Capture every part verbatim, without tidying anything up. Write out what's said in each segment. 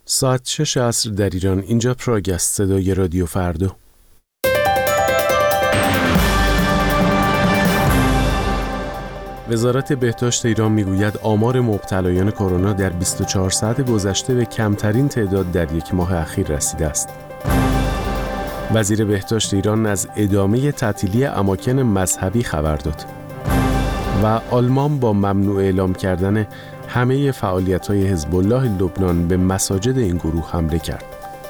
ساعت شش عصر در ایران. اینجا پراگ است، صدای رادیو فردا. وزارت بهداشت ایران میگوید آمار مبتلایان کرونا در بیست و چهار ساعت گذشته به کمترین تعداد در یک ماه اخیر رسیده است. وزیر بهداشت ایران از ادامه تعطیلی اماکن مذهبی خبر داد. و آلمان با ممنوع اعلام کردن همه فعالیت‌های حزب الله لبنان به مساجد این گروه حمله کرد.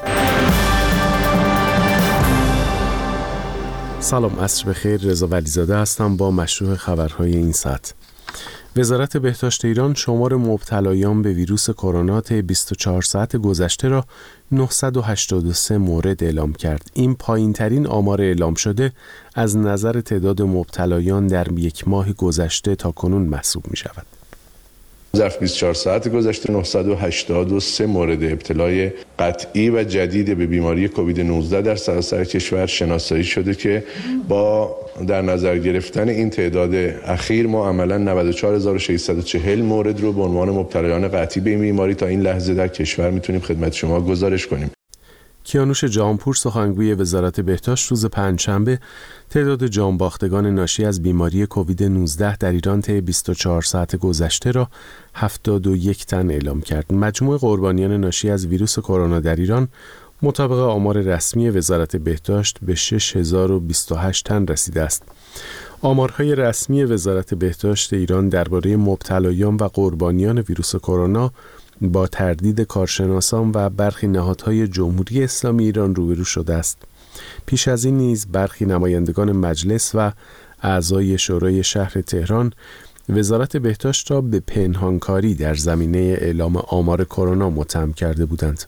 سلام، عصر بخیر. رضا ولیزاده هستم با مشروع خبرهای این ساعت. وزارت بهداشت ایران شمار مبتلایان به ویروس کرونا طی بیست و چهار ساعت گذشته را نهصد و هشتاد و سه مورد اعلام کرد. این پایین‌ترین آمار اعلام شده از نظر تعداد مبتلایان در یک ماه گذشته تا کنون محسوب می‌شود. ظرف بیست و چهار ساعت گذشته نهصد و هشتاد و سه مورد ابتلای قطعی و جدید به بیماری کووید نوزده در سراسر کشور شناسایی شده که با در نظر گرفتن این تعداد اخیر ما عملاً نود و چهار هزار و ششصد و چهل مورد رو به عنوان مبتلایان قطعی به این بیماری تا این لحظه در کشور میتونیم خدمت شما گزارش کنیم. کیانوش جهانپور، سخنگوی وزارت بهداشت، روز پنجشنبه تعداد جانباختگان ناشی از بیماری کووید نوزده در ایران طی بیست و چهار ساعت گذشته را هفتاد و یک تن اعلام کرد. مجموع قربانیان ناشی از ویروس کرونا در ایران مطابق آمار رسمی وزارت بهداشت به شش هزار و بیست و هشت تن رسیده است. آمارهای رسمی وزارت بهداشت ایران درباره مبتلایان و قربانیان ویروس کرونا با تردید کارشناسان و برخی نهادهای جمهوری اسلامی ایران روبرو شده است. پیش از این نیز برخی نمایندگان مجلس و اعضای شورای شهر تهران وزارت بهداشت را به پنهانکاری در زمینه اعلام آمار کرونا متهم کرده بودند.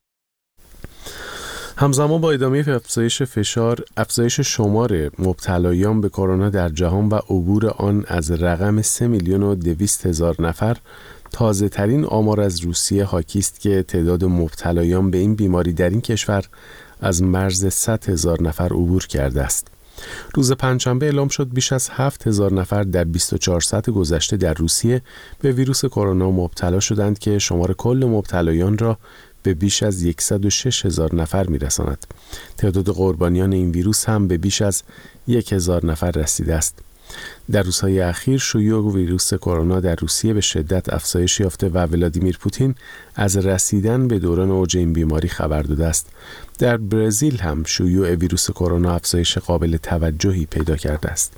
همزمان با ادامه افزایش فشار، افزایش شمار مبتلایان به کرونا در جهان و عبور آن از رقم سه میلیون و دویست هزار نفر، تازه ترین آمار از روسیه حاکی است که تعداد مبتلایان به این بیماری در این کشور از مرز صد هزار نفر عبور کرده است. روز پنجشنبه اعلام شد بیش از هفت هزار نفر در بیست و چهار ساعت گذشته در روسیه به ویروس کرونا مبتلا شدند که شمار کل مبتلایان را به بیش از صد و شش هزار نفر میرساند. تعداد قربانیان این ویروس هم به بیش از یک هزار نفر رسیده است. در روزهای اخیر شیوع ویروس کرونا در روسیه به شدت افزایش یافته و ولادیمیر پوتین از رسیدن به دوران اوج این بیماری خبر داده است. در برزیل هم شیوع ویروس کرونا افزایش قابل توجهی پیدا کرده است.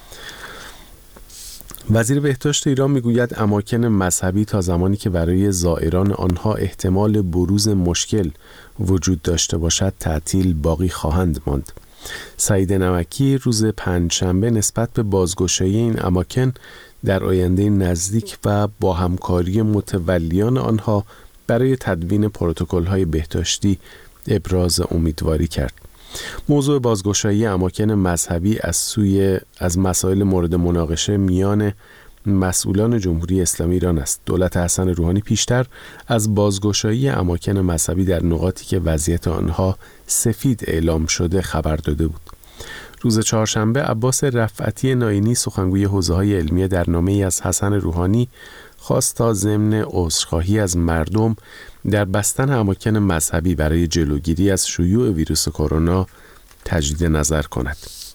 وزیر بهداشت ایران میگوید اماکن مذهبی تا زمانی که برای زائران آنها احتمال بروز مشکل وجود داشته باشد تعطیل باقی خواهند ماند. سعید نمکی روز پنجشنبه نسبت به بازگشایی این اماکن در آینده نزدیک و با همکاری متولیان آنها برای تدوین پروتکل‌های بهداشتی ابراز امیدواری کرد. موضوع بازگشایی اماکن مذهبی از سوی از مسائل مورد مناقشه میان مسئولان جمهوری اسلامی ایران است. دولت حسن روحانی پیشتر از بازگشایی اماکن مذهبی در نقاطی که وضعیت آنها سفید اعلام شده خبر داده بود. روز چهارشنبه عباس رفعتی ناینی، سخنگوی حوزه‌های علمیه، در نامه‌ای از حسن روحانی خواست تا ضمن عذرخواهی از مردم در بستن اماکن مذهبی برای جلوگیری از شیوع ویروس کرونا تجدید نظر کند.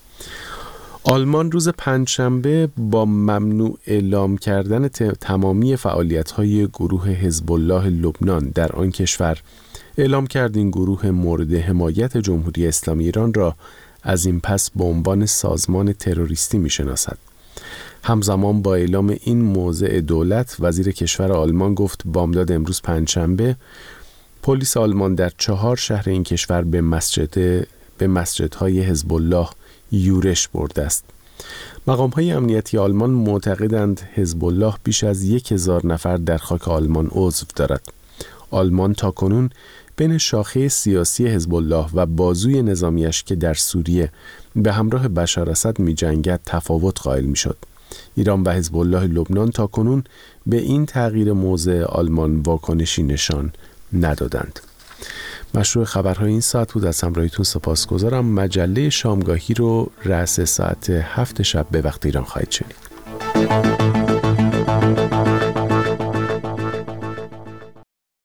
آلمان روز پنجشنبه با ممنوع اعلام کردن تمامی فعالیت‌های گروه حزب الله لبنان در آن کشور اعلام کرد این گروه مورد حمایت جمهوری اسلامی ایران را از این پس به عنوان سازمان تروریستی می‌شناسد. همزمان با اعلام این موضع دولت، وزیر کشور آلمان گفت بامداد امروز پنجشنبه پلیس آلمان در چهار شهر این کشور به مسجد به مسجدهای حزب الله یورش برده است. مقام‌های امنیتی آلمان معتقدند حزب الله بیش از یک هزار نفر در خاک آلمان عضو دارد. آلمان تاکنون بین شاخه سیاسی حزب الله و بازوی نظامیش که در سوریه به همراه بشار اسد می‌جنگد تفاوت قائل می‌شد. ایران و حزب الله لبنان تاکنون به این تغییر موضع آلمان واکنشی نشان ندادند. مشروع خبرهای این ساعت بود. از همراهیتون سپاسگزارم. مجله شامگاهی رو رأس ساعت هفت شب به وقت ایران خواهید شنید.